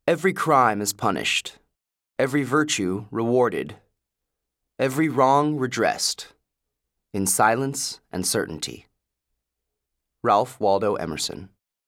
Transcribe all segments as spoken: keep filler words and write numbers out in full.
Every crime is punished, every virtue rewarded, every wrong redressed, in silence and certainty. Ralph Waldo Emerson.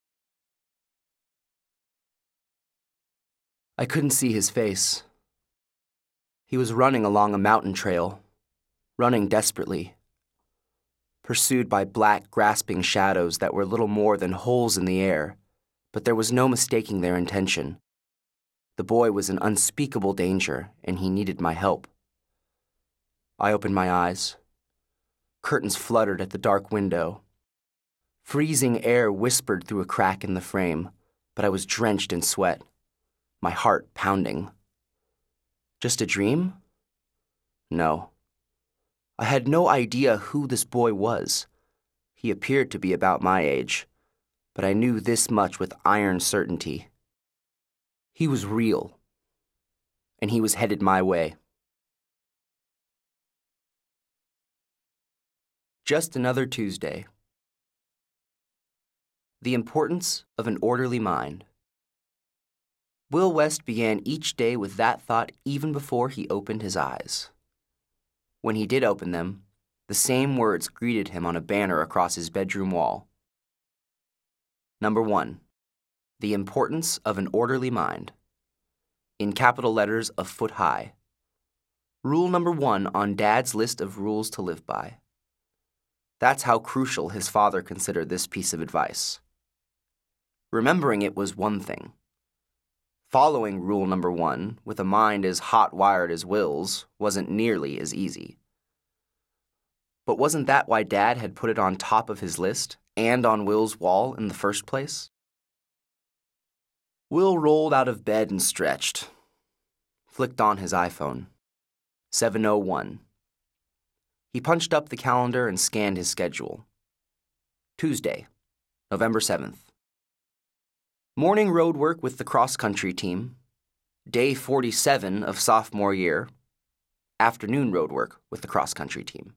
I couldn't see his face. He was running along a mountain trail, running desperately, pursued by black, grasping shadows that were little more than holes in the air, but there was no mistaking their intention. The boy was in unspeakable danger, and he needed my help. I opened my eyes. Curtains fluttered at the dark window. Freezing air whispered through a crack in the frame, but I was drenched in sweat, my heart pounding. Just a dream? No. I had no idea who this boy was. He appeared to be about my age, but I knew this much with iron certainty. He was real, and he was headed my way. Just another Tuesday. The importance of an orderly mind. Will West began each day with that thought even before he opened his eyes. When he did open them, the same words greeted him on a banner across his bedroom wall. Number one, the importance of an orderly mind. In capital letters a foot high. Rule number one on Dad's list of rules to live by. That's how crucial his father considered this piece of advice. Remembering it was one thing. Following rule number one, with a mind as hot-wired as Will's, wasn't nearly as easy. But wasn't that why Dad had put it on top of his list and on Will's wall in the first place? Will rolled out of bed and stretched. Flicked on his iPhone. seven oh one. He punched up the calendar and scanned his schedule. Tuesday, November seventh. Morning road work with the cross-country team. Day forty-seven of sophomore year. Afternoon road work with the cross-country team.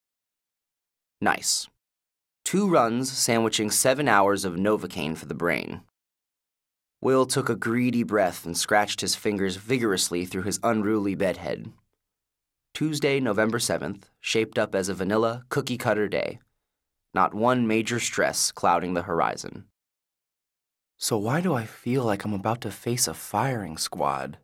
Nice. Two runs sandwiching seven hours of Novocaine for the brain. Will took a greedy breath and scratched his fingers vigorously through his unruly bedhead. Tuesday, November seventh, shaped up as a vanilla, cookie-cutter day. Not one major stress clouding the horizon. So why do I feel like I'm about to face a firing squad?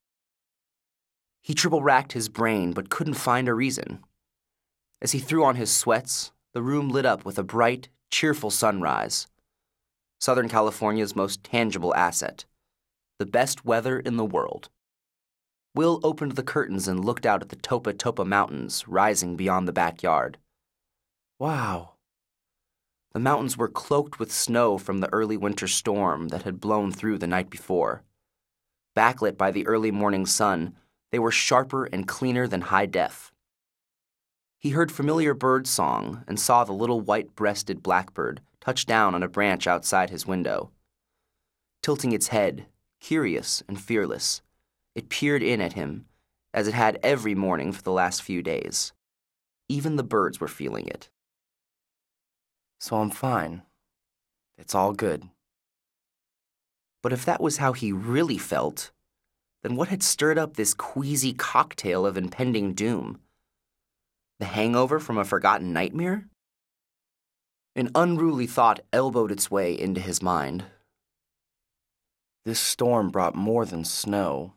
He triple-racked his brain but couldn't find a reason. As he threw on his sweats, the room lit up with a bright, cheerful sunrise. Southern California's most tangible asset. The best weather in the world. Will opened the curtains and looked out at the Topa Topa Mountains rising beyond the backyard. Wow. The mountains were cloaked with snow from the early winter storm that had blown through the night before. Backlit by the early morning sun, they were sharper and cleaner than high def. He heard familiar bird song and saw the little white-breasted blackbird touch down on a branch outside his window. Tilting its head, curious and fearless, it peered in at him, as it had every morning for the last few days. Even the birds were feeling it. So I'm fine. It's all good. But if that was how he really felt, then what had stirred up this queasy cocktail of impending doom? The hangover from a forgotten nightmare? An unruly thought elbowed its way into his mind. This storm brought more than snow.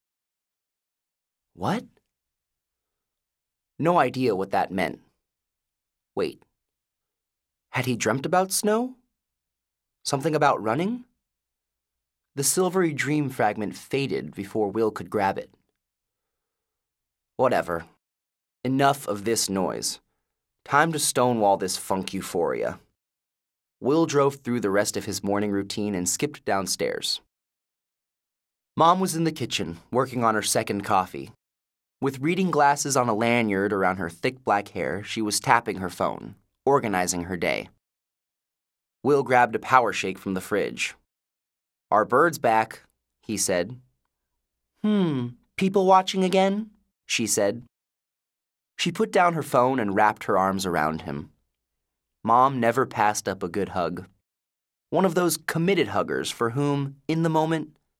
What? No idea what that meant. Wait. Had he dreamt about snow? Something about running? The silvery dream fragment faded before Will could grab it. Whatever. Enough of this noise. Time to stonewall this funk euphoria. Will drove through the rest of his morning routine and skipped downstairs. Mom was in the kitchen, working on her second coffee. With reading glasses on a lanyard around her thick black hair, she was tapping her phone, organizing her day. Will grabbed a power shake from the fridge. "Our bird's back," he said. "Hmm, people watching again?" she said. She put down her phone and wrapped her arms around him. Mom never passed up a good hug. One of those committed huggers for whom, in the moment,